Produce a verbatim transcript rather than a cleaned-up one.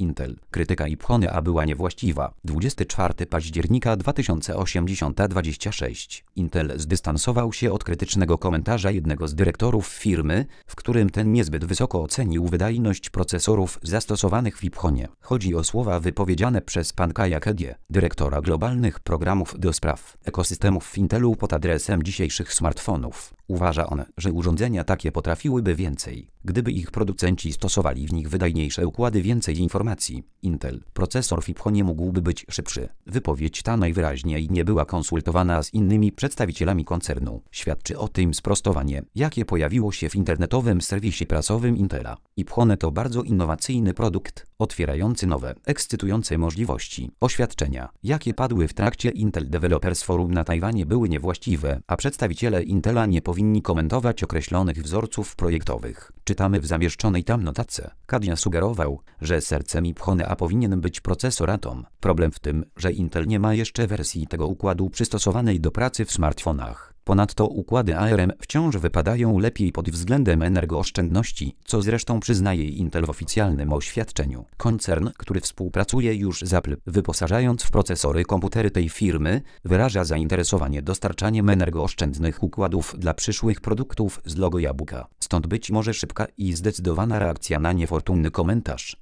Intel. Krytyka Iphone A była niewłaściwa. dwudziestego czwartego października dwa tysiące osiemdziesiąt dwadzieścia sześć. Intel zdystansował się od krytycznego komentarza jednego z dyrektorów firmy, w którym ten niezbyt wysoko ocenił wydajność procesorów zastosowanych w Iphone. Chodzi o słowa wypowiedziane przez Pankaya Kedzie, dyrektora globalnych programów do spraw ekosystemów w Intelu pod adresem dzisiejszych smartfonów. Uważa on, że urządzenia takie potrafiłyby więcej, gdyby ich producenci stosowali w nich wydajniejsze układy, więcej informacji. Intel procesor w Iphone mógłby być szybszy. Wypowiedź ta najwyraźniej nie była konsultowana z innymi przedstawicielami koncernu. Świadczy o tym sprostowanie, jakie pojawiło się w internetowym serwisie prasowym Intela. Iphone to bardzo innowacyjny produkt, otwierający nowe, ekscytujące możliwości. Oświadczenia, jakie padły w trakcie Intel Developers Forum na Tajwanie, były niewłaściwe, a przedstawiciele Intela nie powinni komentować określonych wzorców projektowych. Czytamy w zamieszczonej tam notatce. Kadia sugerował, że sercem Iphone A powinien być procesor Atom. Problem w tym, że Intel nie ma jeszcze wersji tego układu przystosowanej do pracy w smartfonach. Ponadto układy A R M wciąż wypadają lepiej pod względem energooszczędności, co zresztą przyznaje Intel w oficjalnym oświadczeniu. Koncern, który współpracuje już z Apple, wyposażając w procesory komputery tej firmy, wyraża zainteresowanie dostarczaniem energooszczędnych układów dla przyszłych produktów z logo jabłka. Stąd być może szybka i zdecydowana reakcja na niefortunny komentarz.